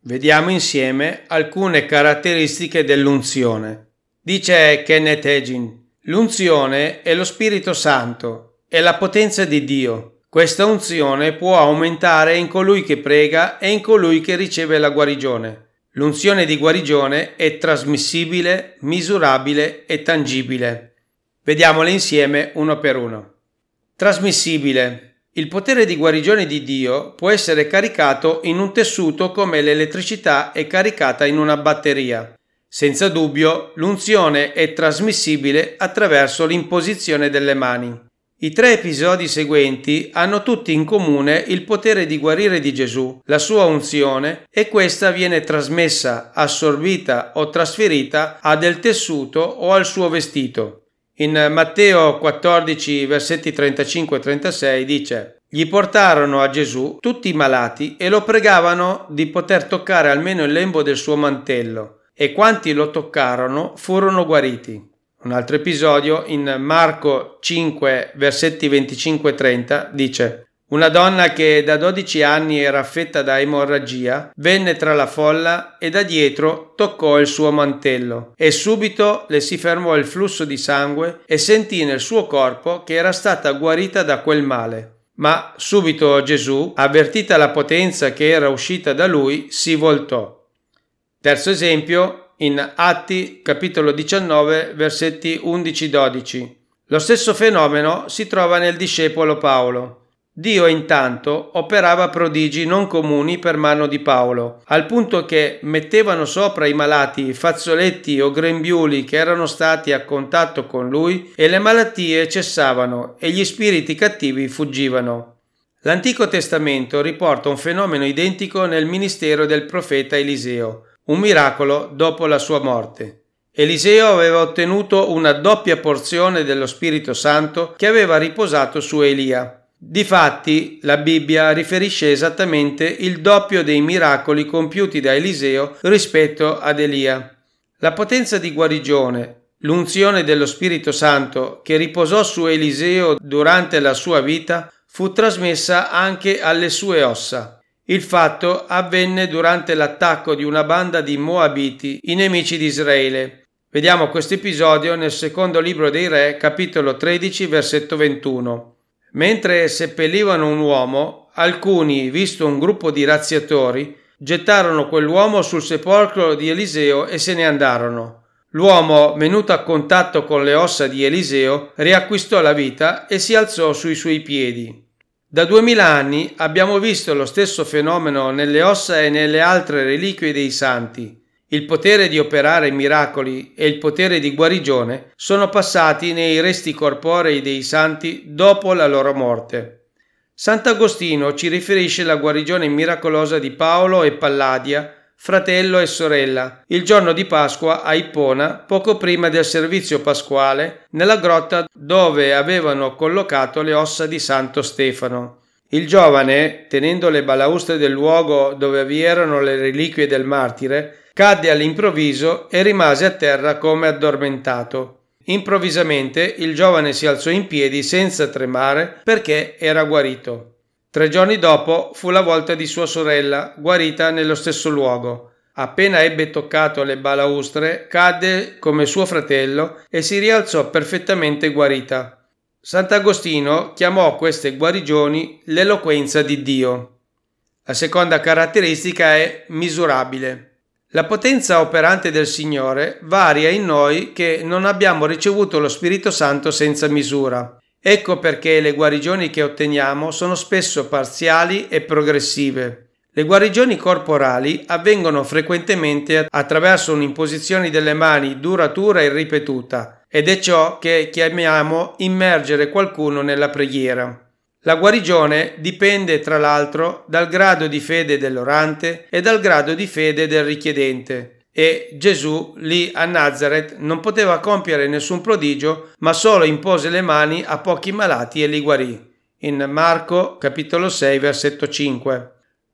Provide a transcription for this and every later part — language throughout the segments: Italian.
Vediamo insieme alcune caratteristiche dell'unzione. Dice Kenneth Hagin: l'unzione è lo Spirito Santo, è la potenza di Dio. Questa unzione può aumentare in colui che prega e in colui che riceve la guarigione. L'unzione di guarigione è trasmissibile, misurabile e tangibile. Vediamole insieme uno per uno. Trasmissibile. Il potere di guarigione di Dio può essere caricato in un tessuto come l'elettricità è caricata in una batteria. Senza dubbio, l'unzione è trasmissibile attraverso l'imposizione delle mani. I 3 episodi seguenti hanno tutti in comune il potere di guarire di Gesù, la sua unzione, e questa viene trasmessa, assorbita o trasferita a del tessuto o al suo vestito. In Matteo 14, versetti 35 e 36 dice: gli portarono a Gesù tutti i malati e lo pregavano di poter toccare almeno il lembo del suo mantello, e quanti lo toccarono furono guariti. Un altro episodio in Marco 5, versetti 25 e 30 dice: una donna che da 12 anni era affetta da emorragia venne tra la folla e da dietro toccò il suo mantello, e subito le si fermò il flusso di sangue e sentì nel suo corpo che era stata guarita da quel male. Ma subito Gesù, avvertita la potenza che era uscita da lui, si voltò. Terzo esempio in Atti capitolo 19 versetti 11-12. Lo stesso fenomeno si trova nel discepolo Paolo. Dio intanto operava prodigi non comuni per mano di Paolo, al punto che mettevano sopra i malati fazzoletti o grembiuli che erano stati a contatto con lui e le malattie cessavano e gli spiriti cattivi fuggivano. L'Antico Testamento riporta un fenomeno identico nel ministero del profeta Eliseo, un miracolo dopo la sua morte. Eliseo aveva ottenuto una doppia porzione dello Spirito Santo che aveva riposato su Elia. Difatti, la Bibbia riferisce esattamente il doppio dei miracoli compiuti da Eliseo rispetto ad Elia. La potenza di guarigione, l'unzione dello Spirito Santo che riposò su Eliseo durante la sua vita, fu trasmessa anche alle sue ossa. Il fatto avvenne durante l'attacco di una banda di Moabiti, i nemici di Israele. Vediamo questo episodio nel secondo libro dei Re, capitolo 13, versetto 21. Mentre seppellivano un uomo, alcuni, visto un gruppo di razziatori, gettarono quell'uomo sul sepolcro di Eliseo e se ne andarono. L'uomo, venuto a contatto con le ossa di Eliseo, riacquistò la vita e si alzò sui suoi piedi. Da 2000 anni abbiamo visto lo stesso fenomeno nelle ossa e nelle altre reliquie dei santi. Il potere di operare miracoli e il potere di guarigione sono passati nei resti corporei dei santi dopo la loro morte. Sant'Agostino ci riferisce la guarigione miracolosa di Paolo e Palladia, fratello e sorella, il giorno di Pasqua a Ippona, poco prima del servizio pasquale, nella grotta dove avevano collocato le ossa di Santo Stefano. Il giovane, tenendo le balaustre del luogo dove vi erano le reliquie del martire, cadde all'improvviso e rimase a terra come addormentato. Improvvisamente il giovane si alzò in piedi senza tremare perché era guarito. 3 giorni dopo fu la volta di sua sorella, guarita nello stesso luogo. Appena ebbe toccato le balaustre, cadde come suo fratello e si rialzò perfettamente guarita. Sant'Agostino chiamò queste guarigioni l'eloquenza di Dio. La seconda caratteristica è misurabile. La potenza operante del Signore varia in noi che non abbiamo ricevuto lo Spirito Santo senza misura. Ecco perché le guarigioni che otteniamo sono spesso parziali e progressive. Le guarigioni corporali avvengono frequentemente attraverso un'imposizione delle mani duratura e ripetuta, ed è ciò che chiamiamo immergere qualcuno nella preghiera. La guarigione dipende tra l'altro dal grado di fede dell'orante e dal grado di fede del richiedente. E Gesù lì a Nazaret non poteva compiere nessun prodigio, ma solo impose le mani a pochi malati e li guarì. In Marco capitolo 6 versetto 5.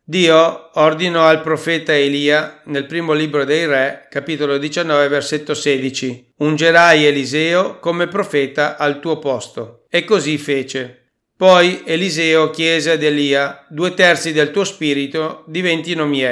Dio ordinò al profeta Elia nel primo libro dei Re, capitolo 19 versetto 16: ungerai Eliseo come profeta al tuo posto. E così fece. Poi Eliseo chiese ad Elia: 2/3 del tuo spirito diventino miei.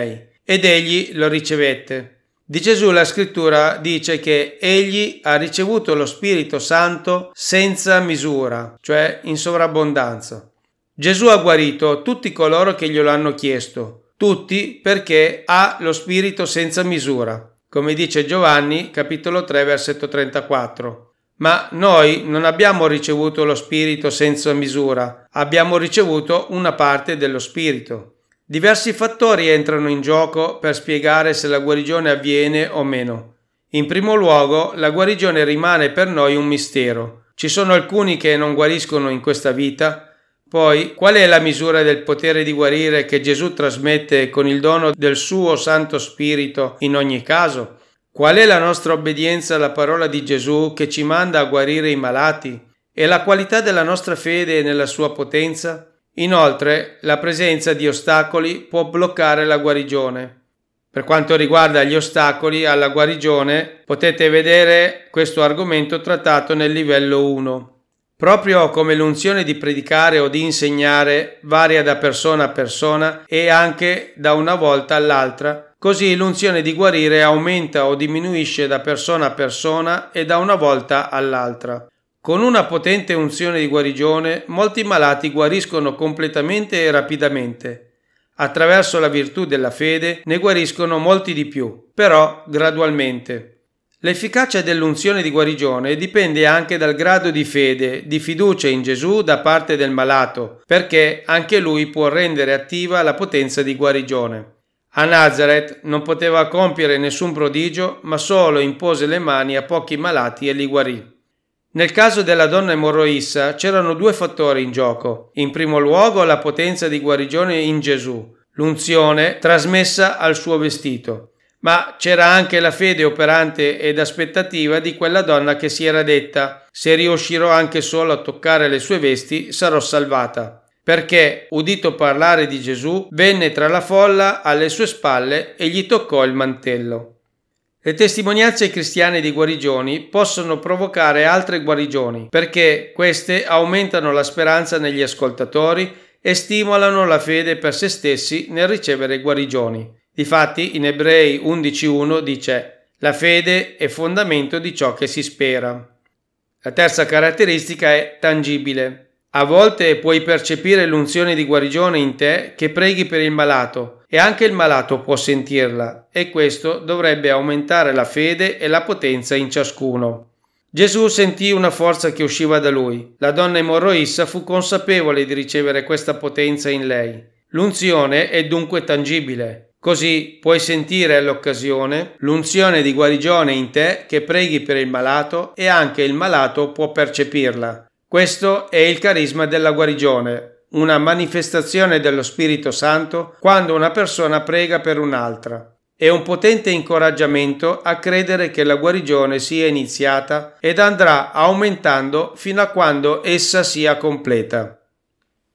ed egli lo ricevette. Di Gesù la scrittura dice che egli ha ricevuto lo Spirito Santo senza misura, cioè in sovrabbondanza. Gesù ha guarito tutti coloro che glielo hanno chiesto, tutti perché ha lo Spirito senza misura, come dice Giovanni capitolo 3 versetto 34. Ma noi non abbiamo ricevuto lo Spirito senza misura, abbiamo ricevuto una parte dello Spirito. Diversi fattori entrano in gioco per spiegare se la guarigione avviene o meno. In primo luogo, la guarigione rimane per noi un mistero. Ci sono alcuni che non guariscono in questa vita. Poi, qual è la misura del potere di guarire che Gesù trasmette con il dono del suo Santo Spirito in ogni caso? Qual è la nostra obbedienza alla parola di Gesù che ci manda a guarire i malati? E la qualità della nostra fede nella sua potenza? Inoltre, la presenza di ostacoli può bloccare la guarigione. Per quanto riguarda gli ostacoli alla guarigione, potete vedere questo argomento trattato nel livello 1. Proprio come l'unzione di predicare o di insegnare varia da persona a persona e anche da una volta all'altra, così l'unzione di guarire aumenta o diminuisce da persona a persona e da una volta all'altra. Con una potente unzione di guarigione, molti malati guariscono completamente e rapidamente. Attraverso la virtù della fede ne guariscono molti di più, però gradualmente. L'efficacia dell'unzione di guarigione dipende anche dal grado di fede, di fiducia in Gesù da parte del malato, perché anche lui può rendere attiva la potenza di guarigione. A Nazareth non poteva compiere nessun prodigio, ma solo impose le mani a pochi malati e li guarì. Nel caso della donna emorroissa c'erano due fattori in gioco. In primo luogo la potenza di guarigione in Gesù, l'unzione trasmessa al suo vestito. Ma c'era anche la fede operante ed aspettativa di quella donna che si era detta: se riuscirò anche solo a toccare le sue vesti sarò salvata. Perché, udito parlare di Gesù, venne tra la folla alle sue spalle e gli toccò il mantello. Le testimonianze cristiane di guarigioni possono provocare altre guarigioni, perché queste aumentano la speranza negli ascoltatori e stimolano la fede per se stessi nel ricevere guarigioni. Difatti, in Ebrei 11:1 dice: la fede è fondamento di ciò che si spera. La terza caratteristica è tangibile. A volte puoi percepire l'unzione di guarigione in te che preghi per il malato e anche il malato può sentirla e questo dovrebbe aumentare la fede e la potenza in ciascuno. Gesù sentì una forza che usciva da lui. La donna emorroissa fu consapevole di ricevere questa potenza in lei. L'unzione è dunque tangibile. Così puoi sentire all'occasione l'unzione di guarigione in te che preghi per il malato e anche il malato può percepirla. Questo è il carisma della guarigione, una manifestazione dello Spirito Santo quando una persona prega per un'altra. È un potente incoraggiamento a credere che la guarigione sia iniziata ed andrà aumentando fino a quando essa sia completa.